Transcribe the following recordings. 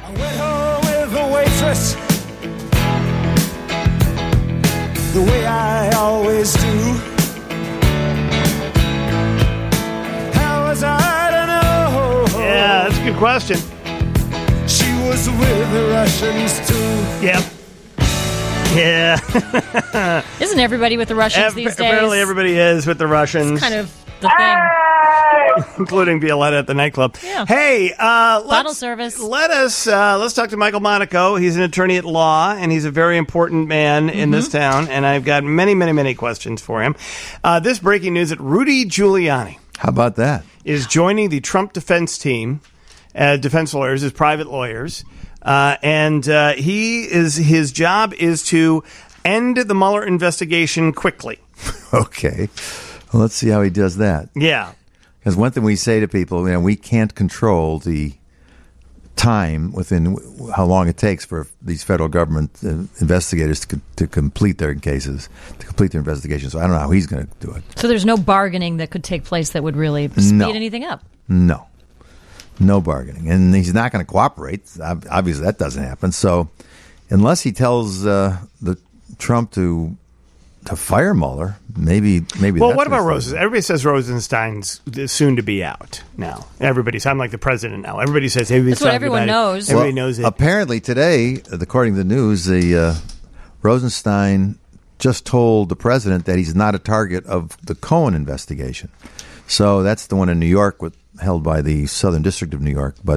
I went home with a waitress, the way I always do. How was I to know? Yeah, that's a good question. She was with the Russians too. Yep. Yeah. Isn't everybody with the Russians these days? Apparently everybody is with the Russians. It's kind of the thing. Including Violetta at the nightclub. Yeah. Hey, bottle service. Let's talk to Michael Monaco. He's an attorney at law, and he's a very important man in this town. And I've got many, many, many questions for him. This breaking news that Rudy Giuliani. How about that? Is joining the Trump defense team, defense lawyers, as private lawyers. And his job is to end the Mueller investigation quickly. Okay. Well, let's see how he does that. Yeah. Because one thing we say to people, we can't control the time within how long it takes for these federal government investigators to complete their cases, to complete their investigation. So I don't know how he's going to do it. So there's no bargaining that could take place that would really speed anything up? No bargaining. And he's not going to cooperate. Obviously, that doesn't happen. So unless he tells the Trump to fire Mueller, maybe. Well, what about Rosenstein? Everybody says Rosenstein's soon to be out now. I'm like the president now. Everybody says that's what everyone knows. Everybody knows it. Apparently today, according to the news, Rosenstein just told the president that he's not a target of the Cohen investigation. So that's the one in New York held by the Southern District of New York. But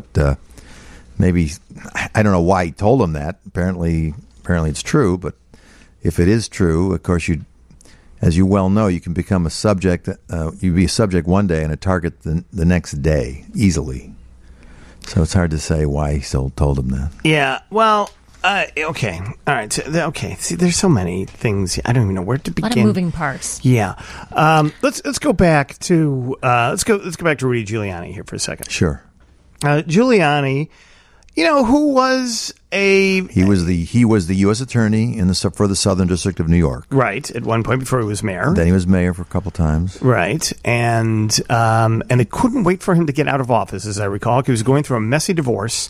maybe I don't know why he told him that. Apparently it's true, but if it is true, of course, as you well know, you can become a subject. You'd be a subject one day and a target the next day easily. So it's hard to say why he still told him that. Yeah. Well. Okay. All right. Okay. See, there's so many things. I don't even know where to begin. A lot of moving parts. Yeah. Let's go back to let's go back to Rudy Giuliani here for a second. Sure. Giuliani. Who was he was the U.S. attorney for the Southern District of New York. Right, at one point before he was mayor. Then he was mayor for a couple times. Right, and they couldn't wait for him to get out of office, as I recall, because he was going through a messy divorce.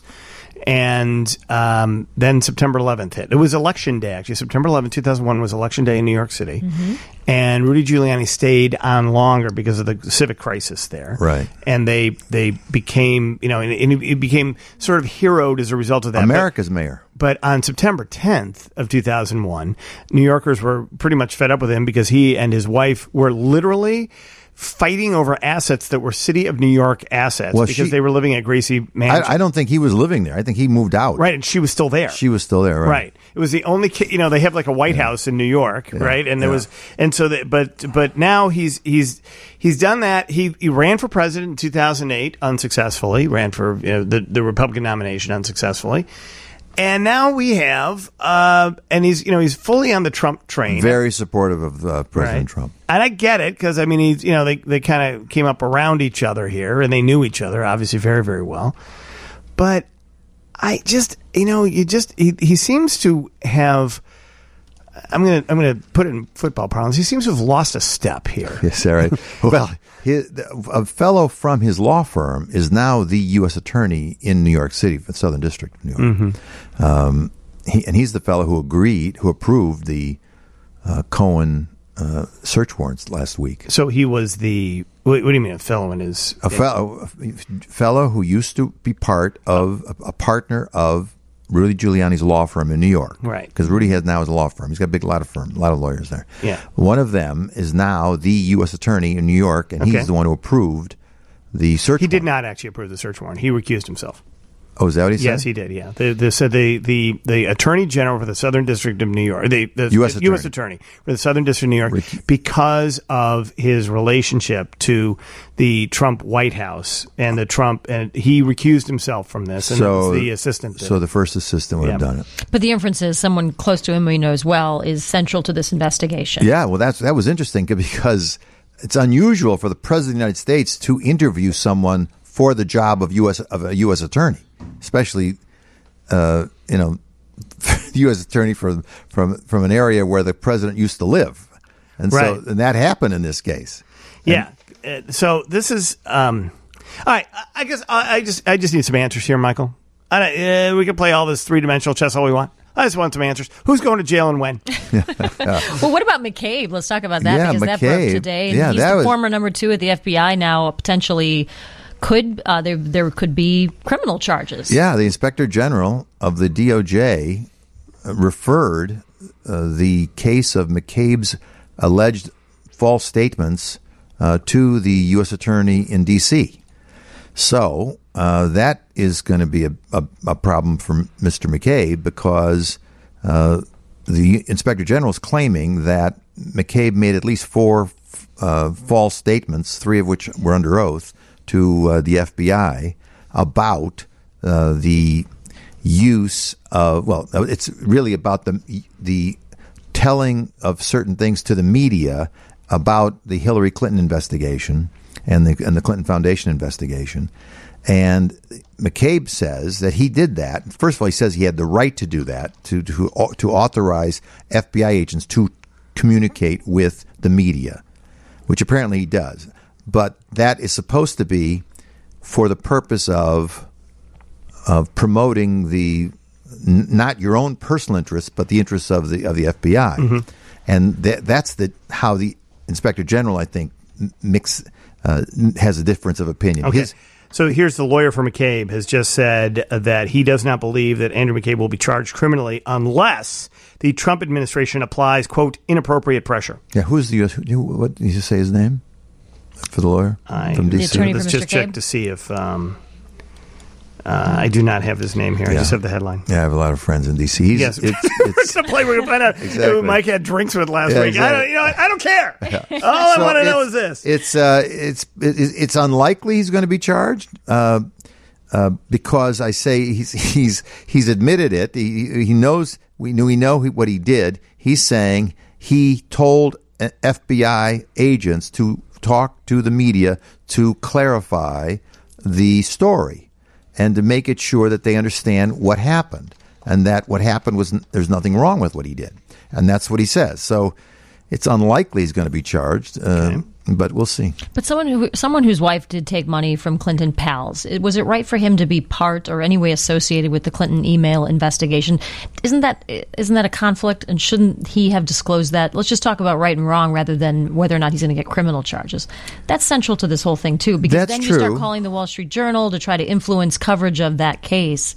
And then September 11th hit. It was election day, actually. September 11th, 2001 was election day in New York City. Mm-hmm. And Rudy Giuliani stayed on longer because of the civic crisis there. Right. And they became, and he became sort of heroed as a result of that. America's mayor. But on September 10th of 2001, New Yorkers were pretty much fed up with him because he and his wife were literally fighting over assets that were City of New York assets because they were living at Gracie Mansion. I don't think he was living there. I think he moved out. Right, and she was still there. She was still there, right. Right. It was the only they have like a White House in New York, right? And there was but now he's done that. He ran for president in 2008 unsuccessfully, ran for the Republican nomination unsuccessfully. And now we have, and he's fully on the Trump train. Very supportive of President Trump. And I get it because they kind of came up around each other here, and they knew each other obviously very, very well. But I just, he seems to have. I'm gonna put it in football parlance. He seems to have lost a step here. Yes, all right. Well, a fellow from his law firm is now the U.S. attorney in New York City, the Southern District of New York. Mm-hmm. He's the fellow who approved the Cohen search warrants last week. So he was the. What do you mean, a fellow in his? A fellow who used to be part of a partner of Rudy Giuliani's law firm in New York. Right. Because Rudy now has a law firm. He's got a lot of lawyers there. Yeah. One of them is now the U.S. attorney in New York, and he's the one who approved the search warrant. He did not actually approve the search warrant. He recused himself. Oh, is that what he said? Yes, he did, yeah. They said the Attorney General for the Southern District of New York, the U.S. Attorney for the Southern District of New York, because of his relationship to the Trump White House and he recused himself from this, and the assistant did. So the first assistant would have done it. But the inference is someone close to him who he knows well is central to this investigation. Yeah, well, that was interesting because it's unusual for the President of the United States to interview someone for the job of a U.S. attorney, especially the U.S. attorney from an area where the president used to live, and that happened in this case. Yeah. So this is all right. I guess I just need some answers here, Michael. We can play all this three-dimensional chess all we want. I just want some answers. Who's going to jail and when? Well, what about McCabe? Let's talk about that because that McCabe. broke today. And he's the former number 2 at the FBI now. Potentially, there could be criminal charges. Yeah, the Inspector General of the DOJ referred the case of McCabe's alleged false statements to the U.S. Attorney in D.C. So that is going to be a problem for Mr. McCabe because the Inspector General is claiming that McCabe made at least 4 false statements, 3 of which were under oath, to the FBI about the use of, well, it's really about the telling of certain things to the media about the Hillary Clinton investigation and the Clinton Foundation investigation. And McCabe says that he did that. First of all, he says he had the right to do that, to authorize FBI agents to communicate with the media, which apparently he does. But that is supposed to be for the purpose of promoting not your own personal interests, but the interests of the FBI. Mm-hmm. And that's how the Inspector General, I think, has a difference of opinion. Okay. So here's the lawyer for McCabe has just said that he does not believe that Andrew McCabe will be charged criminally unless the Trump administration applies, quote, inappropriate pressure. Yeah, who's the U.S. What did you say his name for the lawyer from D.C.? The attorney Let's for just Mr. check Cabe? to see if I do not have his name here. I just have the headline. Yeah, I have a lot of friends in D.C. Yes, we're going to play. We're going to find out who Mike had drinks with last week. Exactly. I don't care. Yeah. All I want to know is this: it's unlikely he's going to be charged because I say he's admitted it. He knows we know what he did. He's saying he told FBI agents to talk to the media to clarify the story and to make it sure that they understand what happened, and that what happened was there's nothing wrong with what he did. And that's what he says. So it's unlikely he's going to be charged, but we'll see. But someone whose wife did take money from Clinton pals, was it right for him to be part or any way associated with the Clinton email investigation? Isn't that a conflict, and shouldn't he have disclosed that? Let's just talk about right and wrong rather than whether or not he's going to get criminal charges. That's central to this whole thing, too, because That's then you true. start calling the Wall Street Journal to try to influence coverage of that case.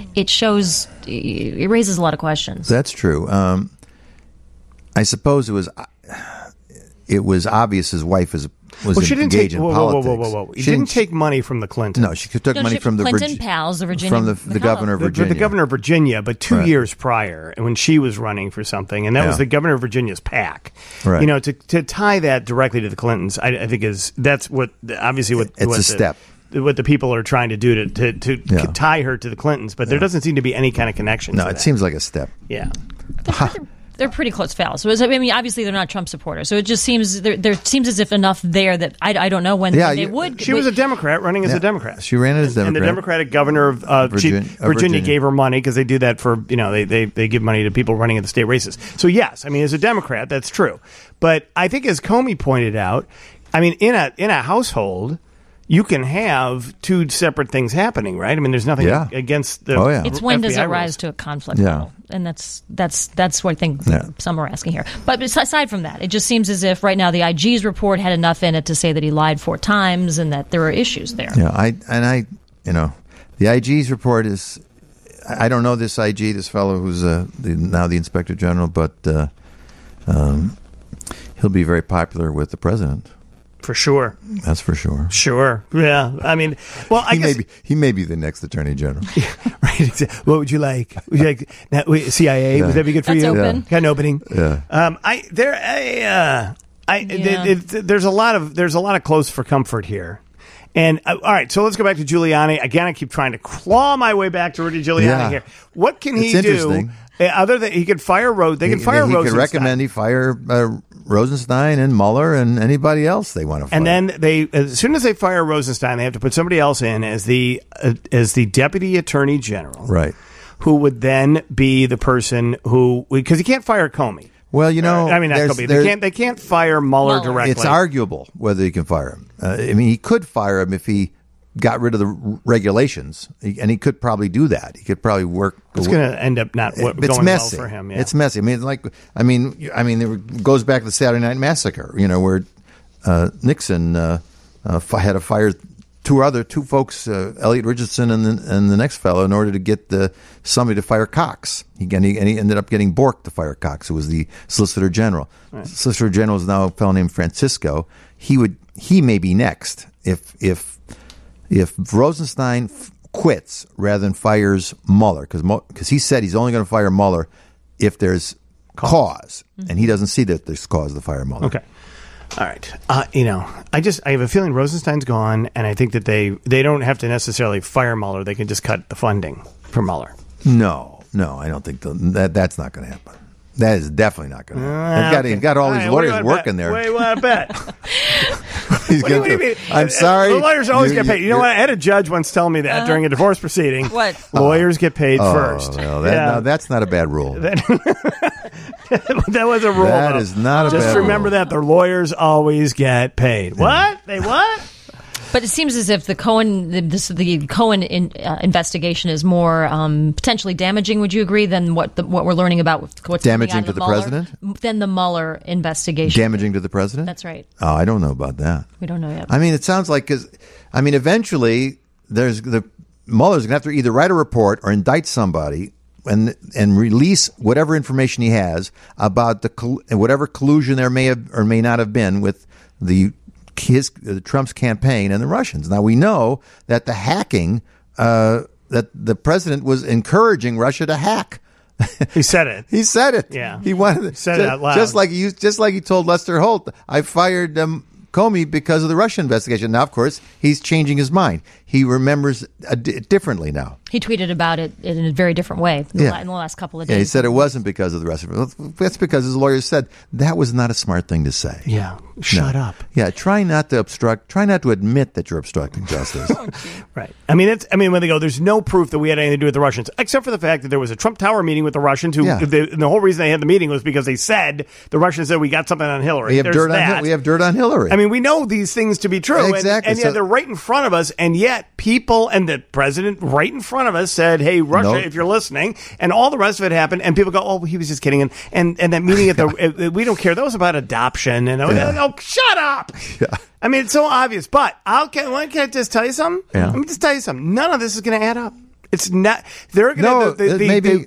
It raises a lot of questions. That's true. I suppose it was obvious his wife was engaged in politics. Whoa. He didn't take money from the Clintons. No, she took money from the Clinton pals, the Virginia, from the governor of Virginia. The governor of Virginia, but 2 years prior, when she was running for something, and that was the governor of Virginia's PAC. Right. You know, to tie that directly to the Clintons, I think that's what obviously what it's a step. What the people are trying to do to tie her to the Clintons, but there doesn't seem to be any kind of connection. No, to it that. seems like a step. Yeah. They're pretty close pals. So obviously they're not Trump supporters. So it just seems there seems as if enough there that I don't know when they would. She was a Democrat running as a Democrat. She ran as a Democrat. And the Democratic governor of Virginia gave her money because they do that for they give money to people running in the state races. So yes, I mean as a Democrat that's true. But I think as Comey pointed out, I mean in a household, you can have 2 separate things happening, right? I mean, there's nothing against the. Oh, yeah. It's when FBI does it rules. rise to a conflict level, and that's what I think some are asking here. But aside from that, it just seems as if right now the IG's report had enough in it to say that he lied 4 times and that there are issues there. Yeah, the IG's report is. I don't know this IG, this fellow who's now the Inspector General, but he'll be very popular with the president. For sure. That's for sure. Sure. Yeah. I mean, well, he may be the next Attorney General. Right. What would you like? Would you like CIA? Would that be good for That's you? open. Got an opening. Yeah. There's a lot of close for comfort here. And all right, so let's go back to Giuliani. Again, I keep trying to claw my way back to Rudy Giuliani here. What can he do? Other than he could fire Rosenstein. He could recommend he fire Rosenstein and Mueller and anybody else they want to fire. And then as soon as they fire Rosenstein, they have to put somebody else in as the deputy attorney general, right? Who would then be the person who, because he can't fire Comey. Well, not Comey. They can't fire Mueller directly. It's arguable whether he can fire him. He could fire him if he got rid of the regulations, and he could probably do that. He could probably work. It's going to end up not going messy. well for him. Yeah. It's messy. I mean, it goes back to the Saturday Night Massacre. Where Nixon had to fire two folks, Elliot Richardson and the next fellow, in order to get somebody to fire Cox. He ended up getting Bork to fire Cox, who was the Solicitor General. Right. Solicitor General is now a fellow named Francisco. He may be next if Rosenstein quits rather than fires Mueller, because he said he's only going to fire Mueller if there's cause, and he doesn't see that there's cause to fire Mueller. Okay. All right. I have a feeling Rosenstein's gone, and I think that they don't have to necessarily fire Mueller. They can just cut the funding for Mueller. No, I don't think that's not going to happen. That is definitely not going to happen. He's got all these lawyers working there. What do you want to bet? What do you mean? I'm sorry. The lawyers always get paid. You know what? I had a judge once tell me that during a divorce proceeding. What? Lawyers get paid first. Well, no, that's not a bad rule. That was a rule. That is not a bad rule. Just remember that the lawyers always get paid. Yeah. What? They what? But it seems as if the Cohen investigation is more potentially damaging. Would you agree than what we're learning about what's damaging to the Mueller, president than the Mueller investigation? Damaging to the president? That's right. Oh, I don't know about that. We don't know yet. I mean, it sounds like eventually Mueller's going to have to either write a report or indict somebody and release whatever information he has about whatever collusion there may have or may not have been with Trump's campaign and the Russians. Now we know that the hacking, that the president was encouraging Russia to hack. He said it. He said it. Yeah. He wanted said it out loud. Just like he told Lester Holt, I fired Comey because of the Russia investigation. Now, of course, he's changing his mind. He remembers differently now. He tweeted about it in a very different way in the last couple of days. Yeah, he said it wasn't because of the Russia. That's because his lawyers said that was not a smart thing to say. Yeah, shut up. Yeah, try not to admit that you're obstructing justice. Right. I mean, when they go, there's no proof that we had anything to do with the Russians, except for the fact that there was a Trump Tower meeting with the Russians. And the whole reason they had the meeting was because they said the Russians said we got something on Hillary. We have dirt on Hillary. I mean, we know these things to be true, exactly. And yet they're right in front of us, and yet people and the president right in front of us said, "Hey, Russia, if you're listening," and all the rest of it happened, and people go, "Oh, he was just kidding," and that meeting at the we don't care. That was about adoption, and oh, shut up. Yeah. I mean, it's so obvious. But can I just tell you something? Yeah. Let me just tell you something. None of this is going to add up. It's not. They're going to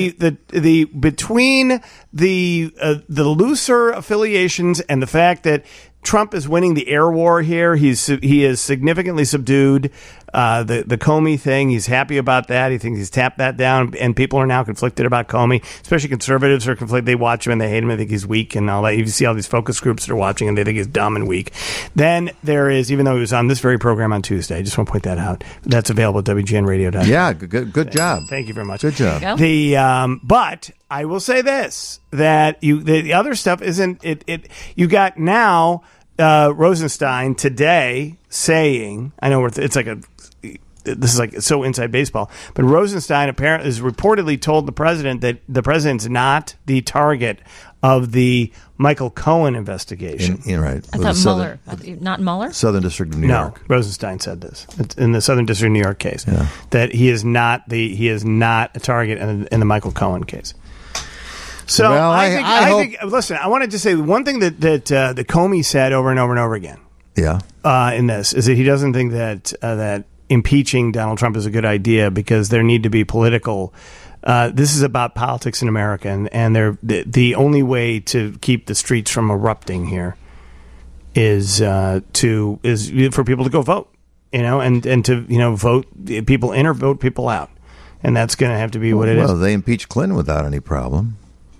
between the looser affiliations and the fact that Trump is winning the air war here. He has significantly subdued the Comey thing. He's happy about that. He thinks he's tapped that down, and people are now conflicted about Comey. Especially conservatives are conflicted. They watch him and they hate him. They think he's weak and all that. You see all these focus groups that are watching and they think he's dumb and weak. Then there is, even though he was on this very program on Tuesday, I just want to point that out. That's available at WGNradio.com. Yeah, good job. Thank you very much. Good job. But I will say this, that the other stuff isn't it. You got now Rosenstein today saying, I know it's like this is like so inside baseball, but Rosenstein apparently has reportedly told the president that the president's not the target of the Michael Cohen investigation. Right. I thought Mueller, not Mueller? Southern District of New York. No, Rosenstein said this. It's in the Southern District of New York case, that he is not a target in the Michael Cohen case. So I think listen, I wanted to say one thing that Comey said over and over and over again. Yeah. In this is that he doesn't think that impeaching Donald Trump is a good idea because there need to be political. This is about politics in America, and the only way to keep the streets from erupting here is for people to go vote, and to vote people in or vote people out, and that's going to have to be what it is. Well, they impeached Clinton without any problem.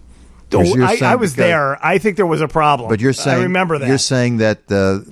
I was there. I think there was a problem. But you're saying, I remember that. You're saying that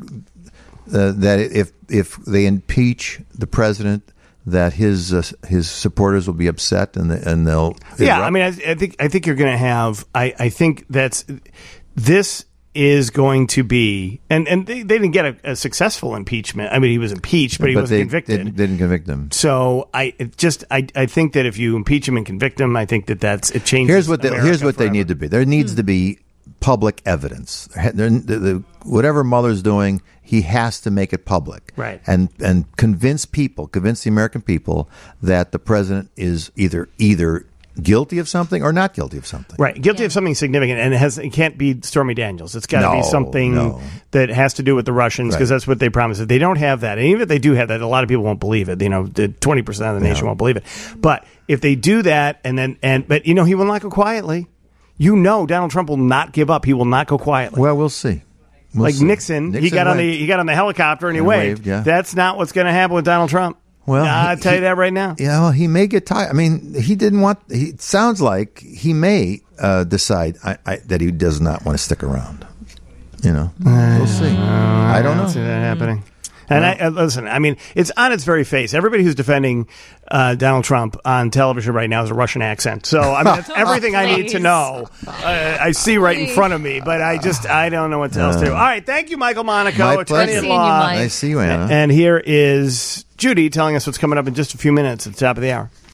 that if they impeach the president, that his supporters will be upset and they'll erupt? I mean, I think you're going to have. I think this is going to be, and they didn't get a successful impeachment. I mean, he was impeached, but he wasn't convicted. They didn't convict him. So I think that if you impeach him and convict him, I think it changes. Here's what they need to be. There needs to be public evidence. Whatever Mueller's doing, he has to make it public, right? And convince the American people that the president is either guilty of something or not guilty of something. Right. Guilty of something significant. And it can't be Stormy Daniels. It's got to be something that has to do with the Russians, because that's what they promised. If they don't have that, and even if they do have that, a lot of people won't believe it. 20% of the nation won't believe it. But if they do that, but he will not go quietly. Donald Trump will not give up. He will not go quietly. Well, we'll see. We'll see. Nixon, he got on the helicopter and he waved. Yeah. That's not what's going to happen with Donald Trump. Well, I'll tell you that right now. Yeah, well, he may get tired. I mean, it sounds like he may decide that he does not want to stick around. We'll see. I don't know. See that happening. And listen, I mean, it's on its very face. Everybody who's defending Donald Trump on television right now is a Russian accent. So, I mean, that's everything I need to know. I see right in front of me, but I don't know what else to do. All right. Thank you, Michael Monaco, attorney at law. Nice to see you, Anna. And here is Judy telling us what's coming up in just a few minutes at the top of the hour.